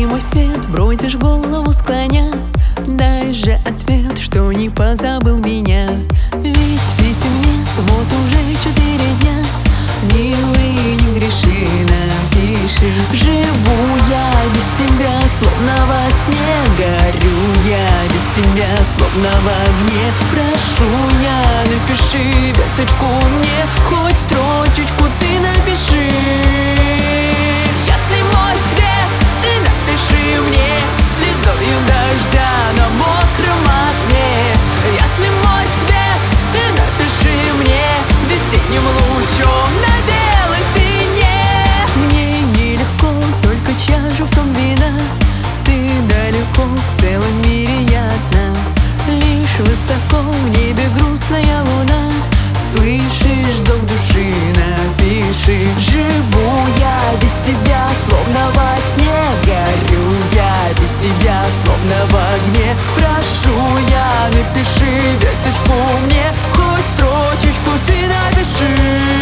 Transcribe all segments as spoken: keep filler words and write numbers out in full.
Ясный мой свет, бродишь голову склоня, дай же ответ, что не позабыл меня. Ведь писем нет, вот уже четыре дня. Милый, не греши, напиши. Живу я без тебя, словно во сне. Горю я без тебя, словно в огне. Прошу я, напиши весточку мне, хоть строчечку ты напиши. Ясный мой свет, ты напиши мне слезою дождя на мокром окне. Ясный мой свет, ты напиши мне весенним лучом на белой стене. Мне нелегко, только чашу в том вина. Ты далеко, в целом мире я одна. Лишь высоко в небе грустная луна. Слышишь, вздох души, напиши. Живу я без тебя, словно во сне. Горю я без тебя, словно в огне. Прошу я, напиши весточку мне, хоть строчечку ты напиши.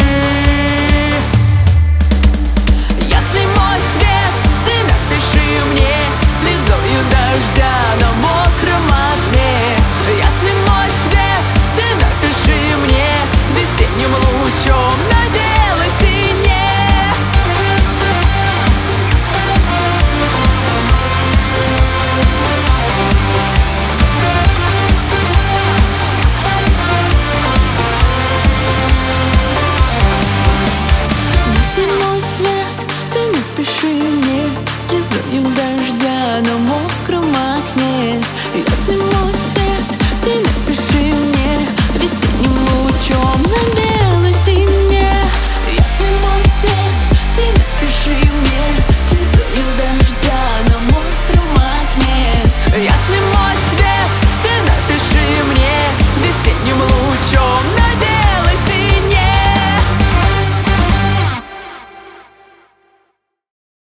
Ясный мой свет, ты напиши мне слезою дождя на мокром окне. Ясный мой свет, ты напиши мне весенним лучом на белой стене. Ясный мой свет, ты напиши мне слезою дождя на мокром